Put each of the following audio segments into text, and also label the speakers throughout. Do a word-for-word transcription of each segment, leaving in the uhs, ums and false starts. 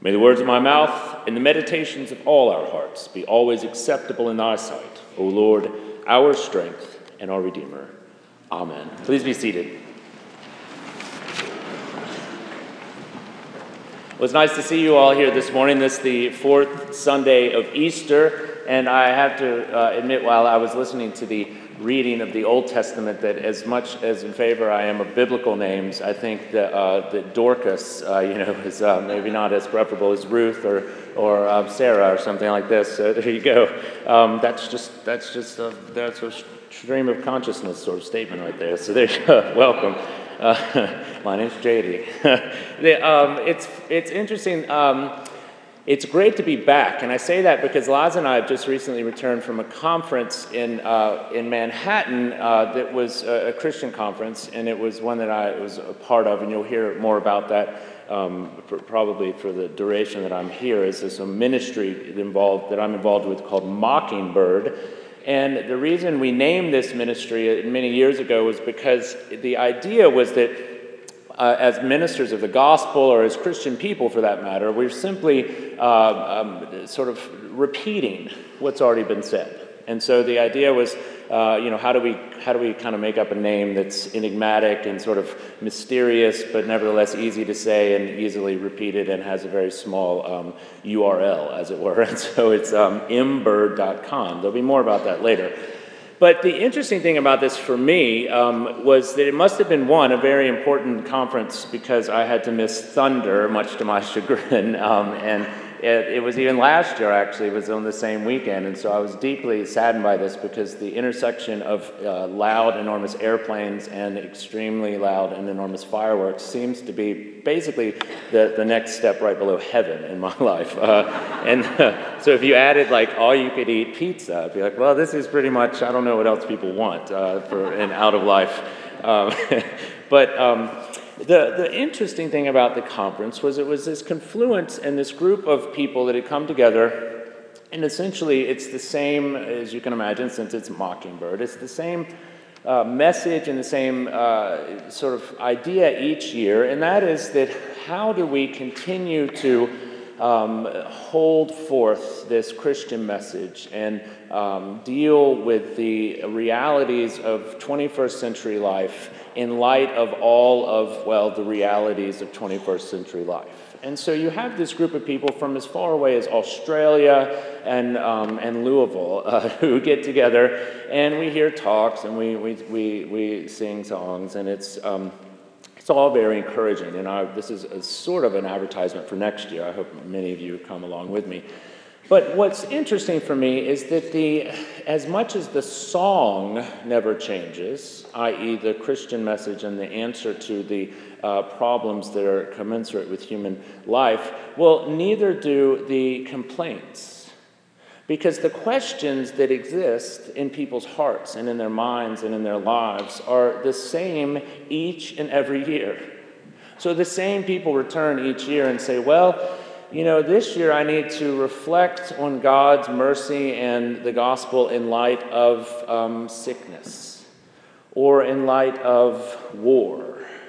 Speaker 1: May the words of my mouth and the meditations of all our hearts be always acceptable in thy sight, O Lord, our strength and our Redeemer. Amen. Please be seated. Well, it's nice to see you all here this morning. This is the fourth Sunday of Easter, and I have to uh, admit, while I was listening to the reading of the Old Testament, that as much as in favor I am of biblical names, I think that, uh, that Dorcas, uh, you know, is uh, maybe not as preferable as Ruth or or um, Sarah or something like this. So there you go. Um, that's just that's just a, that's a stream of consciousness sort of statement right there. So there you go. Welcome. Uh, my name's J D. the, um, it's it's interesting. Um, It's great to be back, and I say that because Laz and I have just recently returned from a conference in uh, in Manhattan uh, that was a, a Christian conference, and it was one that I was a part of, and you'll hear more about that um, for, probably for the duration that I'm here. Is there's a ministry involved that I'm involved with called Mockingbird, and the reason we named this ministry many years ago was because the idea was that Uh, as ministers of the gospel, or as Christian people for that matter, we're simply uh, um, sort of repeating what's already been said. And so the idea was, uh, you know, how do we how do we kind of make up a name that's enigmatic and sort of mysterious, but nevertheless easy to say and easily repeated, and has a very small um, U R L, as it were. And so it's um, m bird dot com. There'll be more about that later. But the interesting thing about this for me um, was that it must have been, one, a very important conference because I had to miss Thunder, much to my chagrin. Um, and it, it was even last year, actually. It was on the same weekend. And so I was deeply saddened by this because the intersection of uh, loud, enormous airplanes and extremely loud and enormous fireworks seems to be basically the, the next step right below heaven in my life. Uh, and uh, so if you added like all-you-could-eat pizza, I'd be like, well, this is pretty much, I don't know what else people want uh, for an out-of-life. Um, but um, the, the interesting thing about the conference was it was this confluence and this group of people that had come together, and essentially it's the same, as you can imagine, since it's Mockingbird, it's the same uh, message and the same uh, sort of idea each year, and that is that how do we continue to Um, hold forth this Christian message and um, deal with the realities of twenty-first century life in light of all of, well, the realities of twenty-first century life. And so you have this group of people from as far away as Australia and um, and Louisville uh, who get together, and we hear talks and we we we, we sing songs, and it's um, It's all very encouraging, and I, this is a sort of an advertisement for next year. I hope many of you come along with me. But what's interesting for me is that the, as much as the song never changes, that is the Christian message and the answer to the uh, problems that are commensurate with human life, well, neither do the complaints. Because the questions that exist in people's hearts and in their minds and in their lives are the same each and every year. So the same people return each year and say, well, you know, this year I need to reflect on God's mercy and the gospel in light of um, sickness, or in light of war,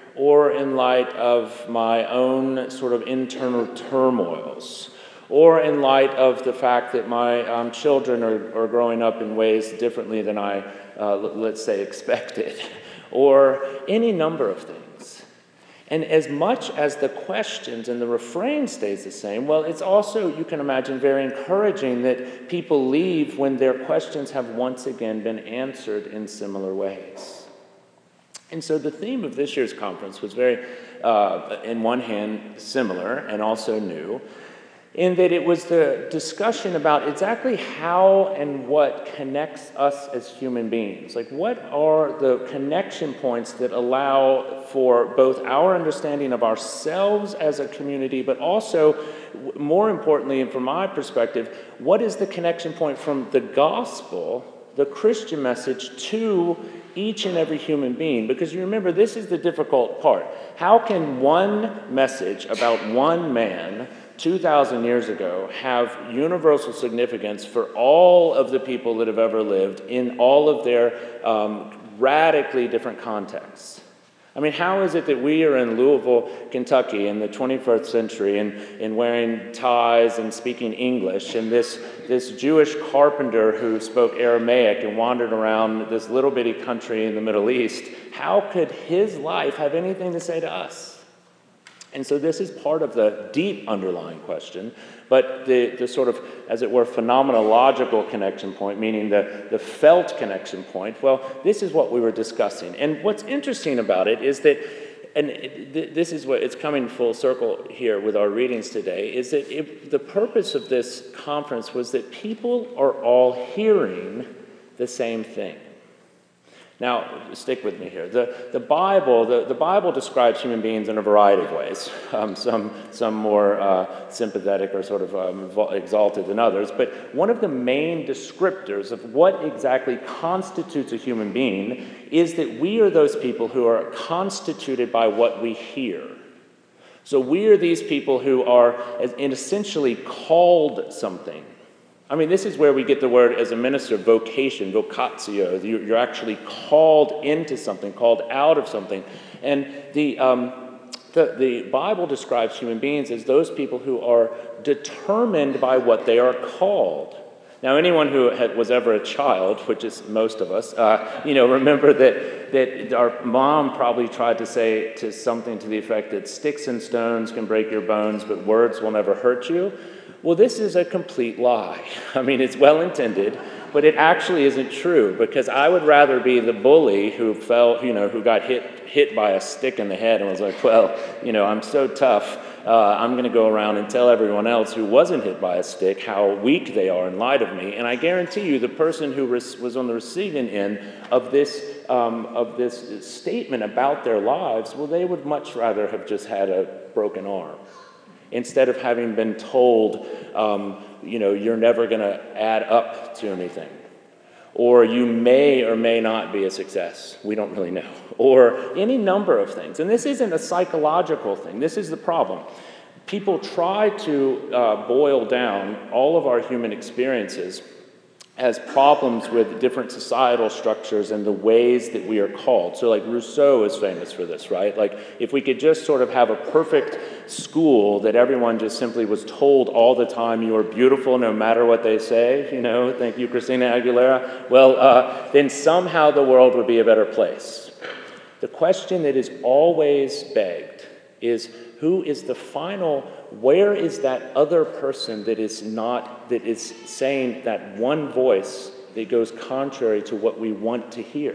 Speaker 1: or in light of my own sort of internal turmoils, or in light of the fact that my um, children are, are growing up in ways differently than I, uh, let's say, expected, or any number of things. And as much as the questions and the refrain stays the same, well, it's also, you can imagine, very encouraging that people leave when their questions have once again been answered in similar ways. And so the theme of this year's conference was very, uh, in one hand, similar and also new, in that it was the discussion about exactly how and what connects us as human beings. Like, what are the connection points that allow for both our understanding of ourselves as a community, but also, more importantly, and from my perspective, what is the connection point from the gospel, the Christian message, to each and every human being? Because you remember, this is the difficult part. How can one message about one man two thousand years ago have universal significance for all of the people that have ever lived in all of their um, radically different contexts? I mean, how is it that we are in Louisville, Kentucky in the twenty-first century and, and wearing ties and speaking English, and this, this Jewish carpenter who spoke Aramaic and wandered around this little bitty country in the Middle East, how could his life have anything to say to us? And so this is part of the deep underlying question, but the, the sort of, as it were, phenomenological connection point, meaning the, the felt connection point, well, this is what we were discussing. And what's interesting about it is that, and it, th- this is what, it's coming full circle here with our readings today, is that it, the purpose of this conference was that people are all hearing the same thing. Now, stick with me here. The, the Bible the, the Bible describes human beings in a variety of ways, um, some, some more uh, sympathetic or sort of um, exalted than others. But one of the main descriptors of what exactly constitutes a human being is that we are those people who are constituted by what we hear. So we are these people who are essentially called something. I mean, this is where we get the word, as a minister, vocation, vocatio. You're actually called into something, called out of something. And the, um, the, the Bible describes human beings as those people who are determined by what they are called. Now, anyone who had, was ever a child, which is most of us, uh, you know, remember that, that our mom probably tried to say to something to the effect that sticks and stones can break your bones, but words will never hurt you. Well, this is a complete lie. I mean, it's well-intended, but it actually isn't true, because I would rather be the bully who fell, you know, who got hit hit by a stick in the head and was like, well, you know, I'm so tough, uh, I'm going to go around and tell everyone else who wasn't hit by a stick how weak they are in light of me. And I guarantee you, the person who res- was on the receiving end of this um, of this statement about their lives, well, they would much rather have just had a broken arm, instead of having been told, um, you know, you're never going to add up to anything. Or you may or may not be a success. We don't really know. Or any number of things. And this isn't a psychological thing. This is the problem. People try to uh, boil down all of our human experiences as problems with different societal structures and the ways that we are called. So like Rousseau is famous for this, right? Like if we could just sort of have a perfect school that everyone just simply was told all the time, you are beautiful no matter what they say, you know, thank you, Christina Aguilera, well, uh, then somehow the world would be a better place. The question that is always begged is, who is the final, where is that other person that is not, that is saying that one voice that goes contrary to what we want to hear?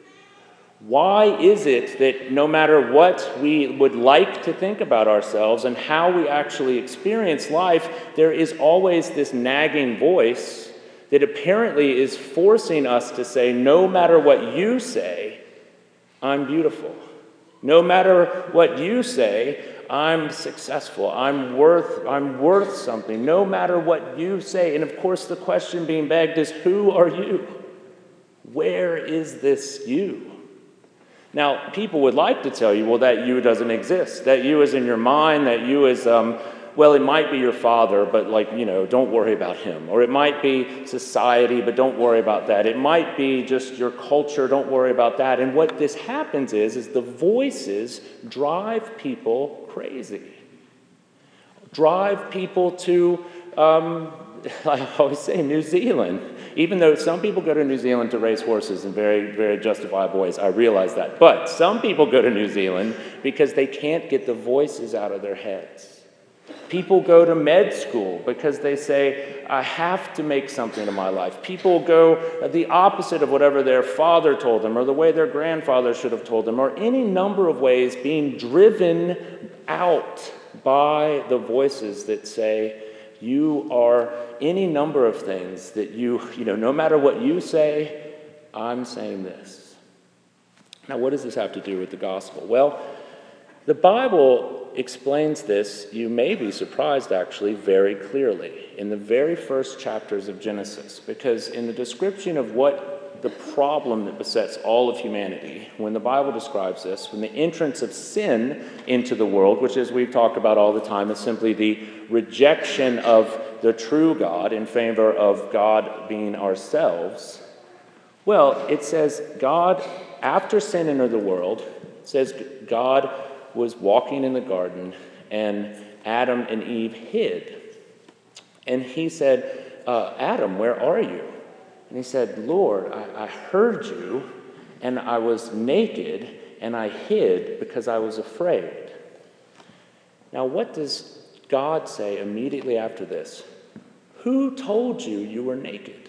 Speaker 1: Why is it that no matter what we would like to think about ourselves and how we actually experience life, there is always this nagging voice that apparently is forcing us to say, no matter what you say, I'm beautiful. No matter what you say, I'm successful, I'm worth, I'm worth something, no matter what you say. And of course, the question being begged is, who are you? Where is this you? Now, people would like to tell you, well, that you doesn't exist. That you is in your mind, that you is, um, well, it might be your father, but like, you know, don't worry about him. Or it might be society, but don't worry about that. It might be just your culture, don't worry about that. And what this happens is, is the voices drive people crazy. Drive people to, um, I always say, New Zealand. Even though some people go to New Zealand to race horses in very, very justifiable ways, I realize that. But some people go to New Zealand because they can't get the voices out of their heads. People go to med school because they say, I have to make something of my life. People go the opposite of whatever their father told them or the way their grandfather should have told them, or any number of ways, being driven out by the voices that say, you are any number of things that you, you know, no matter what you say, I'm saying this. Now, what does this have to do with the gospel? Well, the Bible explains this, you may be surprised actually, very clearly in the very first chapters of Genesis, because in the description of what the problem that besets all of humanity, when the Bible describes this, when the entrance of sin into the world, which as we've talked about all the time is simply the rejection of the true God in favor of God being ourselves, well, it says God, after sin entered the world, It says God was walking in the garden, and Adam and Eve hid. And he said, uh, Adam, where are you? And he said, Lord, I, I heard you, and I was naked, and I hid because I was afraid. Now, what does God say immediately after this? Who told you you were naked?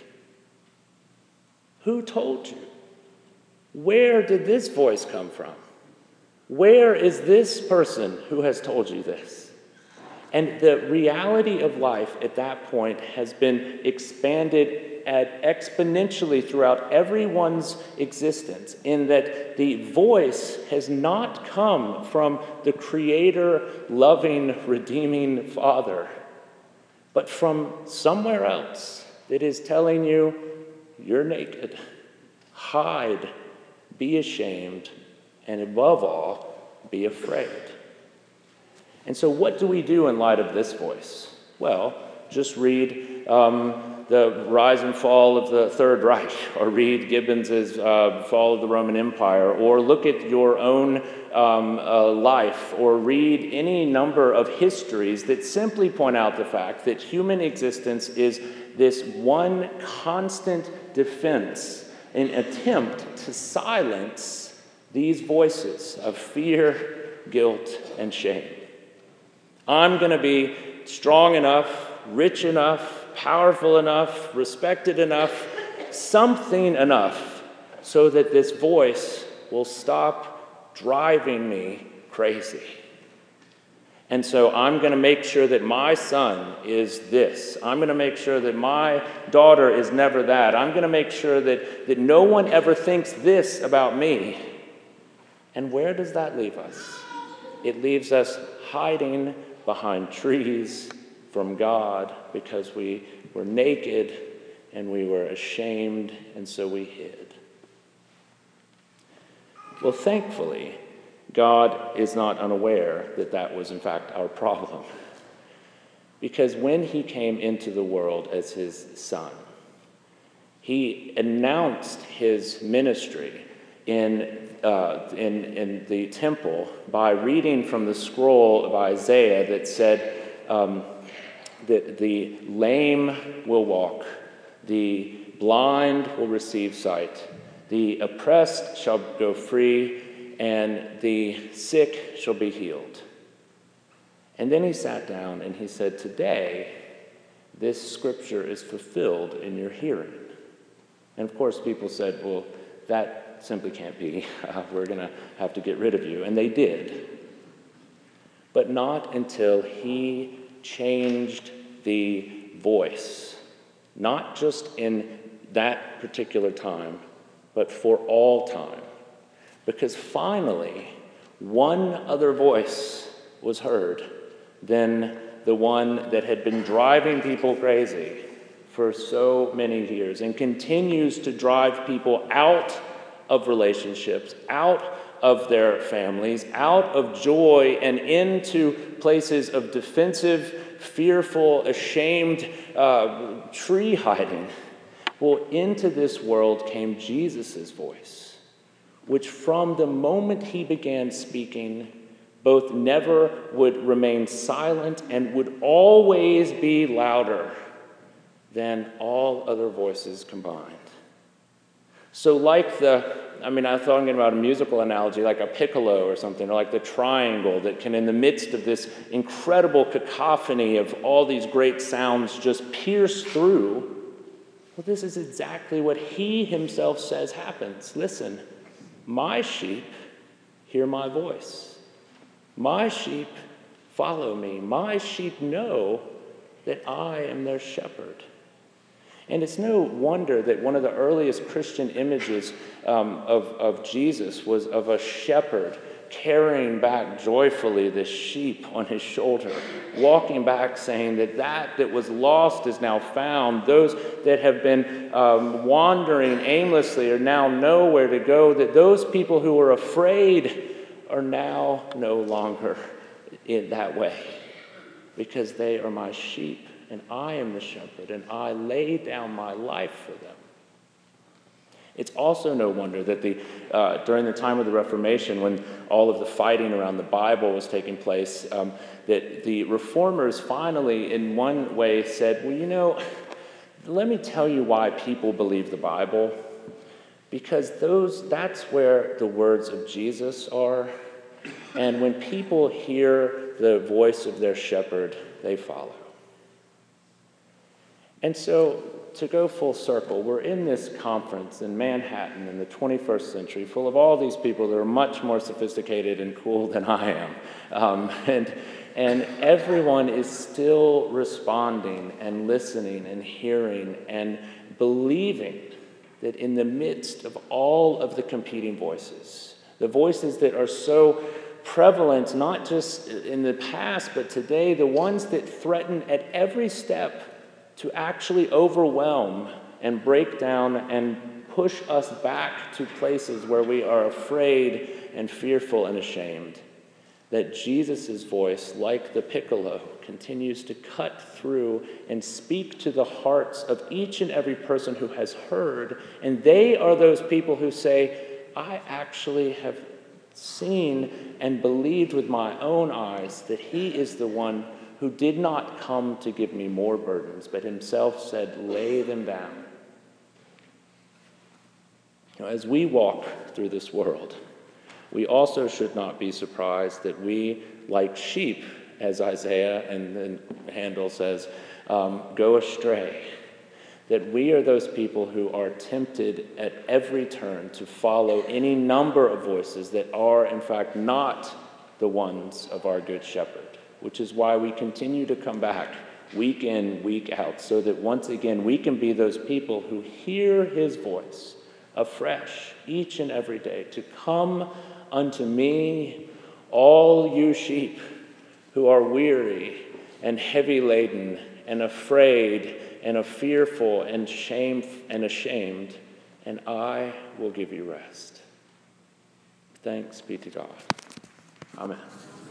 Speaker 1: Who told you? Where did this voice come from? Where is this person who has told you this? And the reality of life at that point has been expanded at exponentially throughout everyone's existence, in that the voice has not come from the Creator, loving, redeeming Father, but from somewhere else that is telling you, you're naked, hide, be ashamed, and above all, be afraid. And so what do we do in light of this voice? Well, just read um, the rise and fall of the Third Reich, or read Gibbons's uh, Fall of the Roman Empire, or look at your own um, uh, life, or read any number of histories that simply point out the fact that human existence is this one constant defense, an attempt to silence these voices of fear, guilt, and shame. I'm going to be strong enough, rich enough, powerful enough, respected enough, something enough, so that this voice will stop driving me crazy. And so I'm going to make sure that my son is this. I'm going to make sure that my daughter is never that. I'm going to make sure that, that no one ever thinks this about me. And where does that leave us? It leaves us hiding behind trees from God because we were naked and we were ashamed, and so we hid. Well, thankfully, God is not unaware that that was in fact our problem. Because when he came into the world as his son, he announced his ministry in Uh, in, in the temple by reading from the scroll of Isaiah that said um, that the lame will walk, the blind will receive sight, the oppressed shall go free, and the sick shall be healed. And then he sat down and he said, today, this scripture is fulfilled in your hearing. And of course, people said, well, that simply can't be. Uh, we're going to have to get rid of you. And they did. But not until he changed the voice, not just in that particular time, but for all time. Because finally, one other voice was heard than the one that had been driving people crazy for so many years and continues to drive people out of relationships, out of their families, out of joy, and into places of defensive, fearful, ashamed uh, tree hiding. Well, into this world came Jesus' voice, which from the moment he began speaking, both never would remain silent and would always be louder than all other voices combined. So like the, I mean, I thought about a musical analogy, like a piccolo or something, or like the triangle that can, in the midst of this incredible cacophony of all these great sounds, just pierce through. Well, this is exactly what he himself says happens. Listen, my sheep hear my voice. My sheep follow me. My sheep know that I am their shepherd. And it's no wonder that one of the earliest Christian images um, of, of Jesus was of a shepherd carrying back joyfully this sheep on his shoulder, walking back saying that that that was lost is now found. Those that have been um, wandering aimlessly are now know where to go, that those people who were afraid are now no longer in that way, because they are my sheep. And I am the shepherd, and I lay down my life for them. It's also no wonder that the, uh, during the time of the Reformation, when all of the fighting around the Bible was taking place, um, that the reformers finally, in one way, said, well, you know, let me tell you why people believe the Bible. Because those, that's where the words of Jesus are. And when people hear the voice of their shepherd, they follow. And so, to go full circle, we're in this conference in Manhattan in the twenty-first century, full of all these people that are much more sophisticated and cool than I am. Um, and, and everyone is still responding and listening and hearing and believing that in the midst of all of the competing voices, the voices that are so prevalent, not just in the past, but today, the ones that threaten at every step to actually overwhelm and break down and push us back to places where we are afraid and fearful and ashamed, that Jesus' voice, like the piccolo, continues to cut through and speak to the hearts of each and every person who has heard. And they are those people who say, I actually have seen and believed with my own eyes that he is the one who did not come to give me more burdens, but himself said, lay them down. You know, as we walk through this world, we also should not be surprised that we, like sheep, as Isaiah and then Handel says, um, go astray. That we are those people who are tempted at every turn to follow any number of voices that are, in fact, not the ones of our Good Shepherd, which is why we continue to come back week in, week out, so that once again we can be those people who hear his voice afresh each and every day, to come unto me, all you sheep who are weary and heavy laden and afraid and are fearful and shame and ashamed, and I will give you rest. Thanks be to God. Amen.